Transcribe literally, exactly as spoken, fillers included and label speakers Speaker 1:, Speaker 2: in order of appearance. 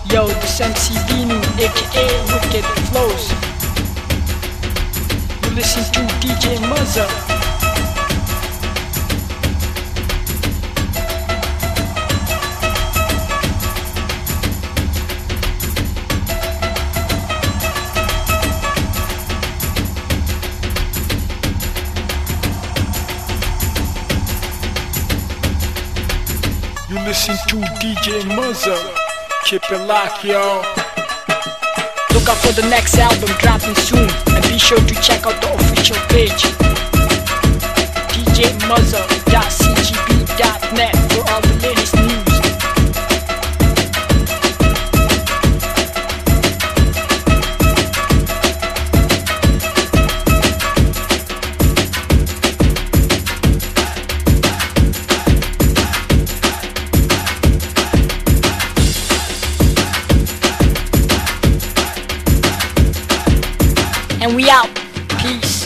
Speaker 1: Yo, this M C Binu, aka Wicked Flows. You listen to D J Muzza. You listen to D J Muzza. Keep it locked, yo. Look out for the next album dropping soon, and be sure to check out the official page D J Muzza dot c g b dot net for all the latest news. And we out. Peace.